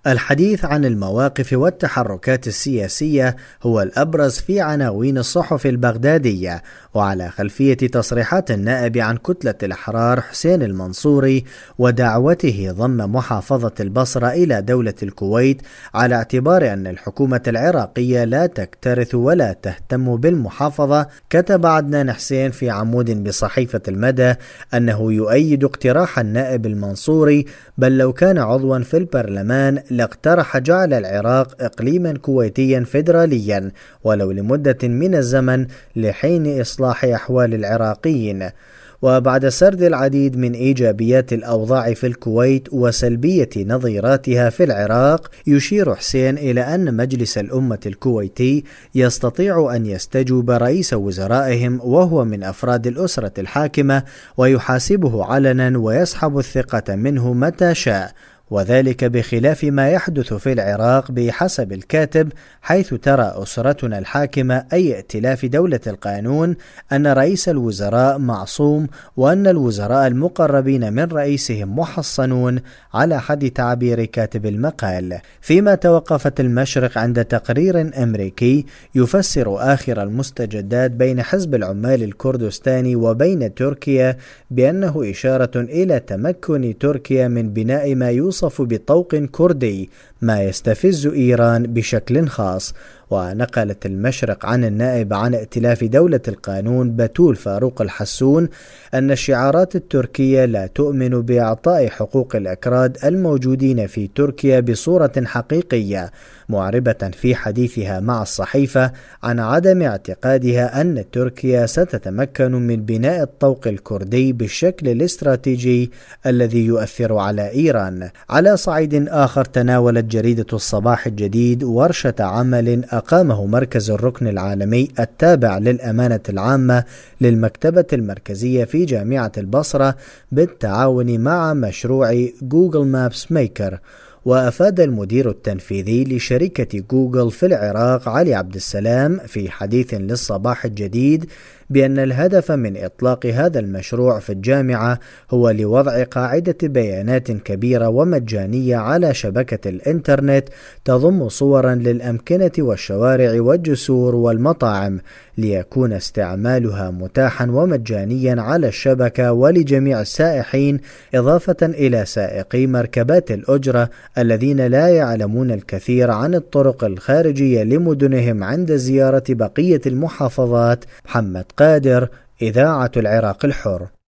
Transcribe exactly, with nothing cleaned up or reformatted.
الحديث عن المواقف والتحركات السياسية هو الأبرز في عناوين الصحف البغدادية، وعلى خلفية تصريحات النائب عن كتلة الأحرار حسين المنصوري ودعوته ضم محافظة البصرة إلى دولة الكويت، على اعتبار أن الحكومة العراقية لا تكترث ولا تهتم بالمحافظة. كتب عدنان حسين في عمود بصحيفة المدى أنه يؤيد اقتراح النائب المنصوري، بل لو كان عضوا في البرلمان لاقترح جعل العراق إقليما كويتيا فيدراليا ولو لمدة من الزمن لحين إصلاح أحوال العراقيين. وبعد سرد العديد من إيجابيات الأوضاع في الكويت وسلبية نظيراتها في العراق، يشير حسين إلى أن مجلس الأمة الكويتي يستطيع أن يستجوب رئيس وزرائهم وهو من أفراد الأسرة الحاكمة ويحاسبه علنا ويسحب الثقة منه متى شاء، وذلك بخلاف ما يحدث في العراق بحسب الكاتب، حيث ترى أسرتنا الحاكمة أي ائتلاف دولة القانون أن رئيس الوزراء معصوم وأن الوزراء المقربين من رئيسهم محصنون، على حد تعبير كاتب المقال. فيما توقفت المشرق عند تقرير أمريكي يفسر آخر المستجدات بين حزب العمال الكردستاني وبين تركيا بأنه إشارة إلى تمكن تركيا من بناء ما يوصف بطوق كردي، ما يستفز إيران بشكل خاص. ونقلت المشرق عن النائب عن ائتلاف دولة القانون بتول فاروق الحسون أن الشعارات التركية لا تؤمن بإعطاء حقوق الأكراد الموجودين في تركيا بصورة حقيقية، معربة في حديثها مع الصحيفة عن عدم اعتقادها أن تركيا ستتمكن من بناء الطوق الكردي بالشكل الاستراتيجي الذي يؤثر على إيران. على صعيد آخر، تناولت جريدة الصباح الجديد ورشة عمل أقامه مركز الركن العالمي التابع للأمانة العامة للمكتبة المركزية في جامعة البصرة بالتعاون مع مشروع جوجل مابس ميكر. وأفاد المدير التنفيذي لشركة جوجل في العراق علي عبد السلام في حديث للصباح الجديد بأن الهدف من إطلاق هذا المشروع في الجامعة هو لوضع قاعدة بيانات كبيرة ومجانية على شبكة الإنترنت تضم صورا للأمكنة والشوارع والجسور والمطاعم، ليكون استعمالها متاحا ومجانيا على الشبكة ولجميع السائحين، إضافة إلى سائقي مركبات الأجرة الذين لا يعلمون الكثير عن الطرق الخارجية لمدنهم عند زيارة بقية المحافظات. محمد قادر، إذاعة العراق الحر.